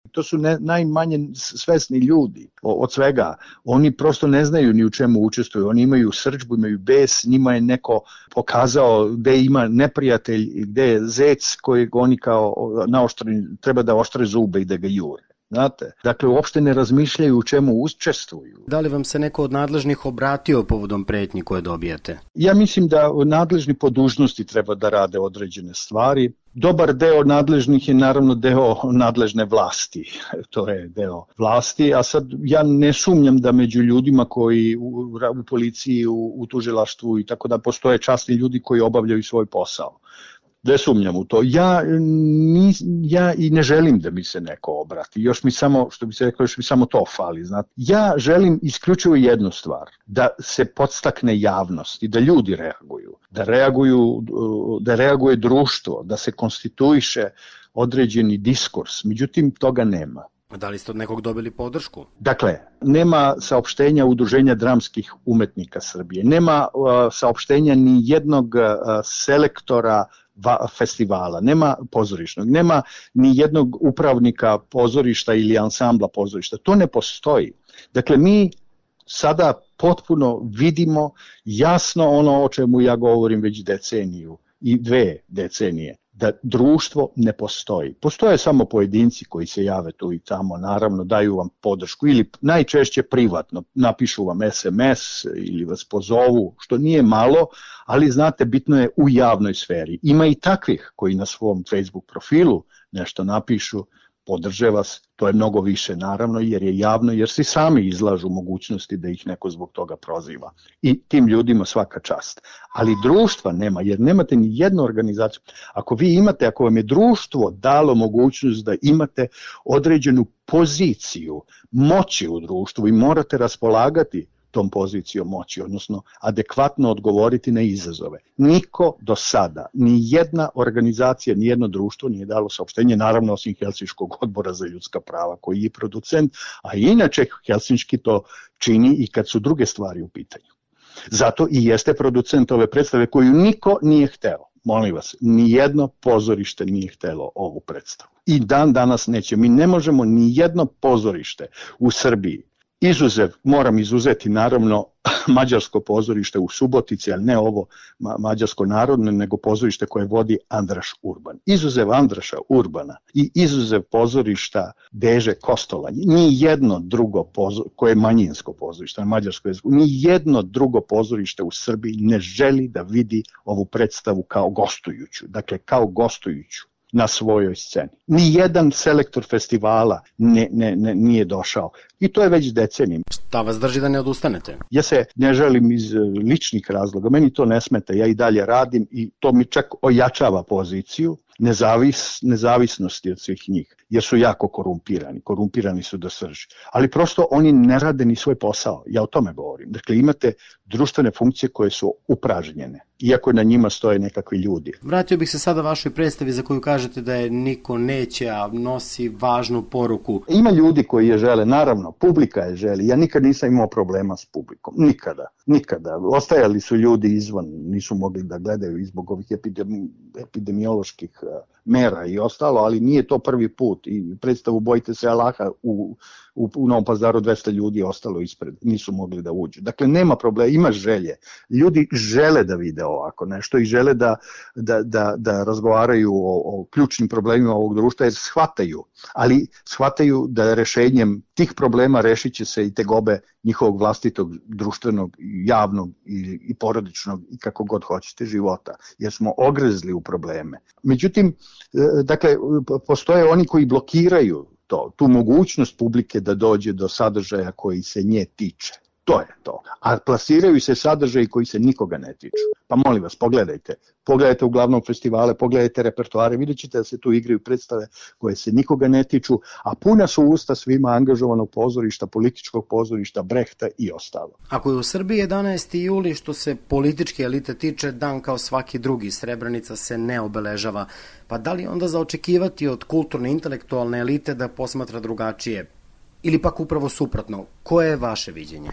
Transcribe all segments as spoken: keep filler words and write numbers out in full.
To su ne, najmanje svesni ljudi od svega. Oni prosto ne znaju ni u čemu učestvuju. Oni imaju srdžbu, imaju bes, njima je neko pokazao gde ima neprijatelj, gde je zec kojeg oni kao naoštri, treba da oštre zube i da ga jure. Znate, dakle, uopšte ne razmišljaju u čemu učestvuju. Da li vam se neko od nadležnih obratio povodom pretnji koje dobijate? Ja mislim da nadležni po dužnosti treba da rade određene stvari. Dobar deo nadležnih je naravno deo nadležne vlasti, to je deo vlasti, a sad ja ne sumnjam da među ljudima koji u, u policiji, u, u tužilaštvu i tako da postoje časni ljudi koji obavljaju svoj posao. Ne sumnjam u to. Ja, ni, ja i ne želim da mi se neko obrati. Još mi samo, što bi se rekao, još mi samo to fali. Znate. Ja želim isključivo jednu stvar, da se podstakne javnost i da ljudi reaguju, da reaguju, da reaguje društvo, da se konstituiše određeni diskurs. Međutim, toga nema. Da li ste od nekog dobili podršku? Dakle, nema saopštenja Udruženja dramskih umetnika Srbije, nema uh, saopštenja ni jednog uh, selektora festivala, nema pozorišnog, nema ni jednog upravnika pozorišta ili ansambla pozorišta. To ne postoji. Dakle, mi sada potpuno vidimo jasno ono o čemu ja govorim već deceniju i dve decenije, da društvo ne postoji. Postoje samo pojedinci koji se jave tu i tamo, naravno daju vam podršku ili najčešće privatno, napišu vam es em es ili vas pozovu, što nije malo, ali znate, bitno je u javnoj sferi. Ima i takvih koji na svom Facebook profilu nešto napišu, podrže vas, to je mnogo više naravno jer je javno, jer si sami izlažu mogućnosti da ih neko zbog toga proziva. I tim ljudima svaka čast. Ali društva nema, jer nemate ni jednu organizaciju. Ako vi imate, ako vam je društvo dalo mogućnost da imate određenu poziciju moći u društvu i morate raspolagati tom pozicijom moći, odnosno adekvatno odgovoriti na izazove. Niko do sada, ni jedna organizacija, ni jedno društvo nije dalo saopštenje, naravno osim Helsinškog odbora za ljudska prava, koji je producent, a inače Helsinški to čini i kad su druge stvari u pitanju. Zato i jeste producent ove predstave koju niko nije hteo. Molim vas, ni jedno pozorište nije htelo ovu predstavu. I dan danas neće. Mi ne možemo ni jedno pozorište u Srbiji, izuzev, moram izuzeti naravno mađarsko pozorište u Subotici, ali ne ovo ma- mađarsko narodno, nego pozorište koje vodi Andraš Urban. Izuzev Andraša Urbana i izuzev pozorišta Deže Kostola, ni jedno drugo pozorište, koje je manjinsko pozorište na mađarskom jeziku, ni jedno drugo pozorište u Srbiji ne želi da vidi ovu predstavu kao gostujuću, dakle kao gostujuću na svojoj sceni. Ni jedan selektor festivala ne, ne, ne, nije došao. I to je već decenijima. Šta vas drži da ne odustanete? Ja se ne želim iz ličnih razloga. Meni to ne smeta. Ja i dalje radim i to mi čak ojačava poziciju nezavis, nezavisnosti od svih njih. Jer su jako korumpirani. Korumpirani su do srži. Ali prosto oni ne rade ni svoj posao. Ja o tome govorim. Dakle, imate društvene funkcije koje su upražnjene. Iako na njima stoje nekakvi ljudi. Vratio bih se sada vašoj predstavi za koju kažete da je niko neće, a nosi važnu poruku. Ima ljudi koji je žele, naravno, publika je želi. Ja nikad nisam imao problema s publikom. Nikada. Nikada. Ostajali su ljudi izvan, nisu mogli da gledaju i zbog ovih epidemi, epidemioloških mera i ostalo, ali nije to prvi put. I predstavu Bojte se Allaha u, u, u Novom Pazaru dvesta ljudi je ostalo ispred, nisu mogli da uđu. Dakle, nema problema, ima želje. Ljudi žele da vide ovako nešto i žele da, da, da, da razgovaraju o, o ključnim problemima ovog društva jer shvataju, ali shvataju da rešenjem tih problema rešit će se i tegobe njihovog vlastitog društvenog, javnog i, i porodičnog i kako god hoćete života, jer smo ogrezli u probleme. Međutim, dakle, postoje oni koji blokiraju to, tu mogućnost publike da dođe do sadržaja koji se nje tiče. To je to. A plasiraju se sadržaji koji se nikoga ne tiču. Pa molim vas, pogledajte. Pogledajte uglavnom festivale, pogledajte repertoare, vidjet ćete da se tu igraju predstave koje se nikoga ne tiču, a puna su usta svima angažovanog pozorišta, političkog pozorišta, Brehta i ostalo. Ako je u Srbiji jedanaesti juli, što se političke elite tiče, dan kao svaki drugi, Srebrenica se ne obeležava, pa da li onda za očekivati od kulturne intelektualne elite da posmatra drugačije? Ili pak upravo suprotno, koje je vaše viđenje? Pa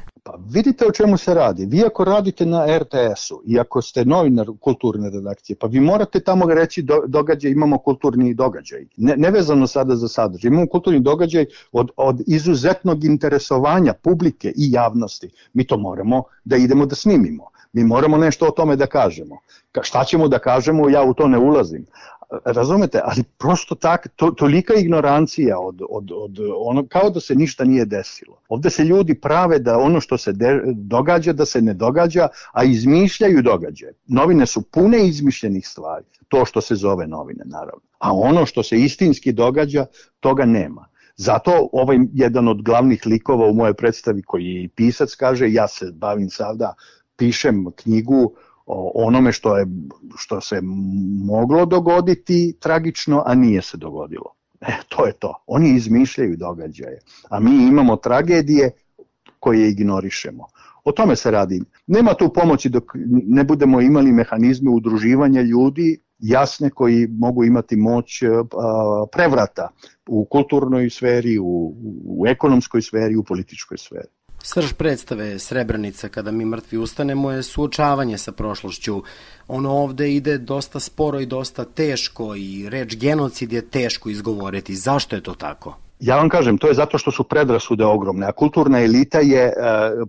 vidite o čemu se radi. Vi ako radite na er te esu i ako ste novinar kulturne redakcije, pa vi morate tamo reći do, događaj, imamo kulturni događaj. Ne, nevezano sada za sadržaj. Imamo kulturni događaj od, od izuzetnog interesovanja publike i javnosti. Mi to moramo da idemo da snimimo. Mi moramo nešto o tome da kažemo. Ka, šta ćemo da kažemo, ja u to ne ulazim. Razumete, ali prosto tak, to, tolika ignorancija od, od, od ono, kao da se ništa nije desilo. Ovde se ljudi prave da ono što se de, događa, da se ne događa, a izmišljaju događaje. Novine su pune izmišljenih stvari, to što se zove novine, naravno. A ono što se istinski događa, toga nema. Zato ovaj jedan od glavnih likova u mojoj predstavi, koji je i pisac, kaže, ja se bavim sada, pišem knjigu o onome što je što se moglo dogoditi tragično, a nije se dogodilo. E, to je to. Oni izmišljaju događaje, a mi imamo tragedije koje ignorišemo. O tome se radi. Nema tu pomoći dok ne budemo imali mehanizme udruživanja ljudi jasne koji mogu imati moć prevrata u kulturnoj sferi, u, u ekonomskoj sferi, u političkoj sferi. Srž predstave Srebrenica, kada mi mrtvi ustanemo, je suočavanje sa prošlošću. Ono ovde ide dosta sporo i dosta teško i reč genocid je teško izgovoriti. Zašto je to tako? Ja vam kažem, to je zato što su predrasude ogromne, a kulturna elita je e,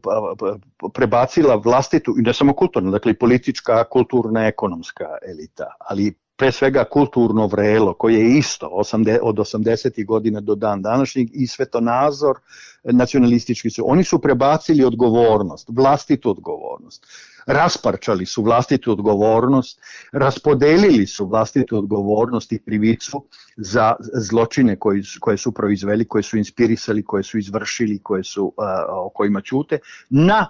prebacila vlastitu, i ne samo kulturna, dakle i politička, kulturna, ekonomska elita, ali pre svega kulturno vrelo, koje je isto od osamdesetih godina do dan današnjeg, i svetonazor nacionalistički su. Oni su prebacili odgovornost, vlastitu odgovornost. Rasparčali su vlastitu odgovornost, raspodelili su vlastitu odgovornost i krivicu za zločine koji, koje su proizveli, koje su inspirisali, koje su izvršili, koje su, uh, o kojima ćute, na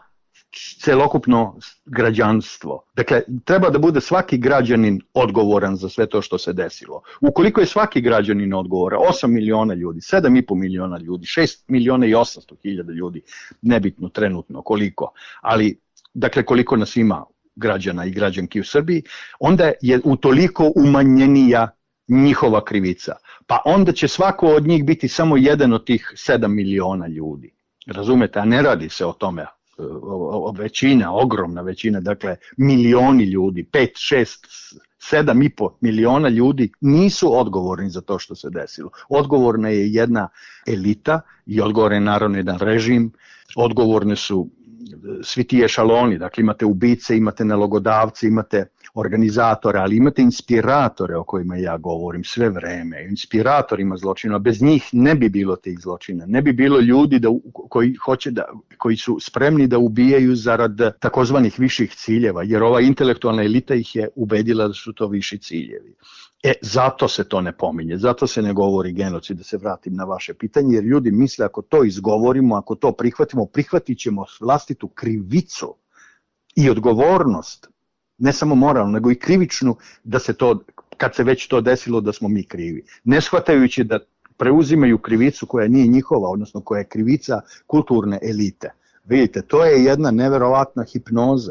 celokupno građanstvo. Dakle, treba da bude svaki građanin odgovoran za sve to što se desilo. Ukoliko je svaki građanin odgovoran, osam miliona ljudi, sedam i po miliona ljudi, šest miliona i osamsto hiljada ljudi, nebitno trenutno koliko, ali dakle koliko nas ima građana i građanki u Srbiji, onda je utoliko umanjenija njihova krivica. Pa onda će svako od njih biti samo jedan od tih sedam miliona ljudi. Razumete, a ne radi se o tome. O, o većina, ogromna većina, dakle milioni ljudi, pet, šest, sedam i po miliona ljudi nisu odgovorni za to što se desilo. Odgovorna je jedna elita i odgovoran je naravno jedan režim, odgovorne su svi ti ešaloni, dakle imate ubice, imate nalogodavce, imate organizatore, ali imate inspiratore o kojima ja govorim sve vreme, inspiratorima zločina, bez njih ne bi bilo tih zločina, ne bi bilo ljudi da, koji, hoće da, koji su spremni da ubijaju zarad takozvanih viših ciljeva, jer ova intelektualna elita ih je ubedila da su to viši ciljevi. E, zato se to ne pominje, zato se ne govori genocid, da se vratim na vaše pitanje, jer ljudi misle ako to izgovorimo, ako to prihvatimo, prihvatit ćemo vlastitu krivicu i odgovornost, ne samo moralnu, nego i krivičnu, da se to, kad se već to desilo, da smo mi krivi. Ne shvatajući da preuzimaju krivicu koja nije njihova, odnosno koja je krivica kulturne elite. Vidite, to je jedna neverovatna hipnoza.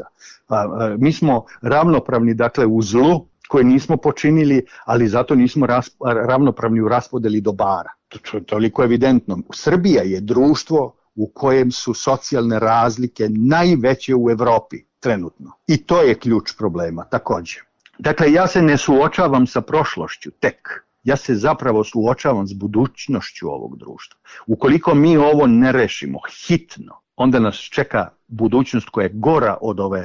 Mi smo ravnopravni, dakle, u zlu koje nismo počinili, ali zato nismo ravnopravni u raspodeli dobara. To je toliko evidentno. Srbija je društvo u kojem su socijalne razlike najveće u Evropi trenutno. I to je ključ problema takođe. Dakle, ja se ne suočavam sa prošlošću tek. Ja se zapravo suočavam s budućnošću ovog društva. Ukoliko mi ovo ne rešimo hitno, onda nas čeka budućnost koja je gora od ove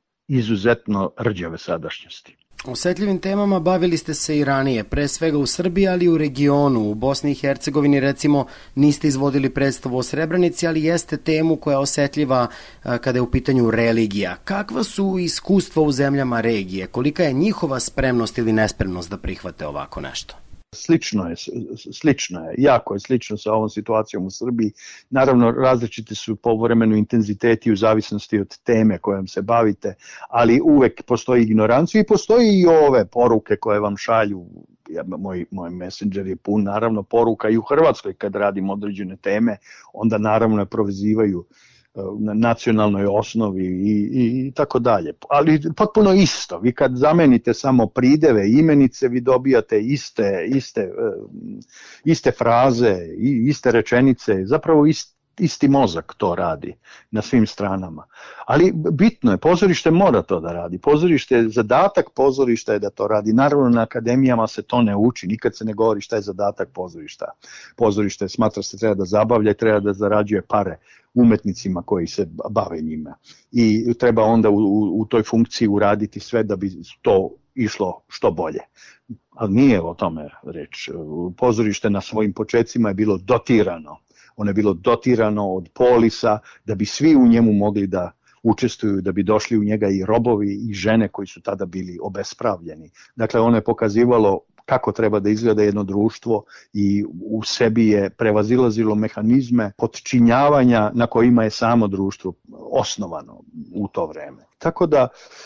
izuzetno rđave sadašnjosti. Osetljivim temama bavili ste se i ranije, pre svega u Srbiji, ali i u regionu. U Bosni i Hercegovini, recimo, niste izvodili predstavu o Srebrenici, ali jeste temu koja je osetljiva kada je u pitanju religija. Kakva su iskustva u zemljama regije? Kolika je njihova spremnost ili nespremnost da prihvate ovako nešto? Slično je, slično je, jako je slično sa ovom situacijom u Srbiji. Naravno, različiti su povremeno intenziteti u zavisnosti od teme kojom se bavite, ali uvek postoji ignorancija i postoji i ove poruke koje vam šalju. Ja, moj, moj messenger je pun naravno poruka i u Hrvatskoj kad radim određene teme, onda naravno provezivaju na nacionalnoj osnovi i, i, i tako dalje. Ali potpuno isto, vi kad zamenite samo prideve, imenice, vi dobijate iste, iste, iste fraze i iste rečenice, zapravo ist, isti mozak to radi na svim stranama. Ali bitno je, pozorište mora to da radi. Pozorište, zadatak pozorišta je da to radi. Naravno, na akademijama se to ne uči, nikad se ne govori šta je zadatak pozorišta. Pozorište smatra se treba da zabavlja i treba da zarađuje pare umetnicima koji se bave njima. I treba onda u, u, u toj funkciji uraditi sve da bi to išlo što bolje. Ali nije o tome reč. Pozorište na svojim počecima je bilo dotirano. Ono je bilo dotirano od polisa da bi svi u njemu mogli da učestvuju, da bi došli u njega i robovi i žene koji su tada bili obespravljeni. Dakle, ono je pokazivalo kako treba da izgleda jedno društvo i u sebi je prevazilazilo mehanizme podčinjavanja na kojima je samo društvo osnovano u to vreme. Tako da,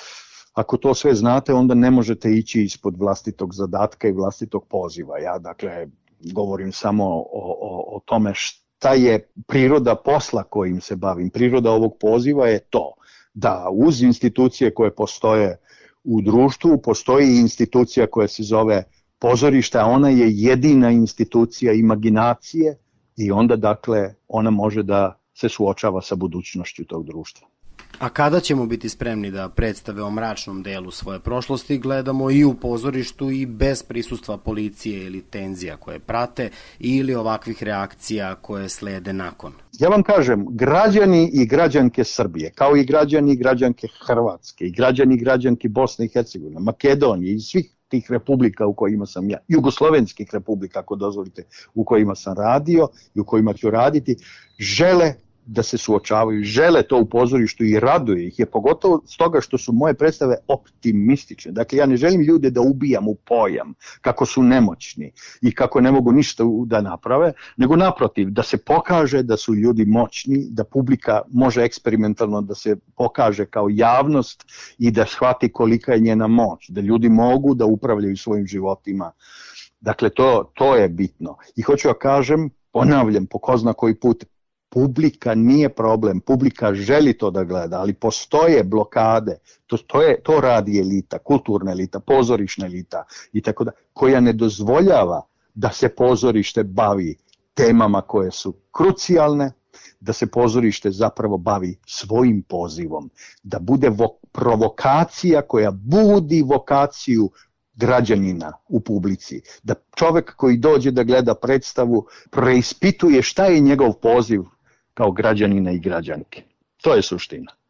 ako to sve znate, onda ne možete ići ispod vlastitog zadatka i vlastitog poziva. Ja, dakle, govorim samo o, o, o tome šta je priroda posla kojim se bavim. Priroda ovog poziva je to da uz institucije koje postoje u društvu, postoji institucija koja se zove pozorište, a ona je jedina institucija imaginacije i onda, dakle, ona može da se suočava sa budućnošću tog društva. A kada ćemo biti spremni da predstave o mračnom delu svoje prošlosti gledamo i u pozorištu i bez prisustva policije ili tenzija koje prate ili ovakvih reakcija koje slede nakon? Ja vam kažem, građani i građanke Srbije, kao i građani i građanke Hrvatske, i građani i građanke Bosne i Hercegovine, Makedonije i svih tih republika u kojima sam ja, jugoslovenskih republika, ako dozvolite, u kojima sam radio i u kojima ću raditi, žele da se suočavaju, žele to u pozorištu i raduje ih je, pogotovo stoga što su moje predstave optimistične. Dakle, ja ne želim ljude da ubijam u pojam kako su nemoćni i kako ne mogu ništa da naprave, nego naprotiv, da se pokaže da su ljudi moćni, da publika može eksperimentalno da se pokaže kao javnost i da shvati kolika je njena moć, da ljudi mogu da upravljaju svojim životima. Dakle, to, to je bitno. I hoću da kažem, ponavljam po ko zna koji put, publika nije problem, publika želi to da gleda, ali postoje blokade, to, to, je, to radi elita, kulturna elita, pozorišna elita i tako da, koja ne dozvoljava da se pozorište bavi temama koje su krucijalne, da se pozorište zapravo bavi svojim pozivom, da bude vo- provokacija koja budi vokaciju građanina u publici, da čovek koji dođe da gleda predstavu preispituje šta je njegov poziv kao građanina i građanke. To je suština.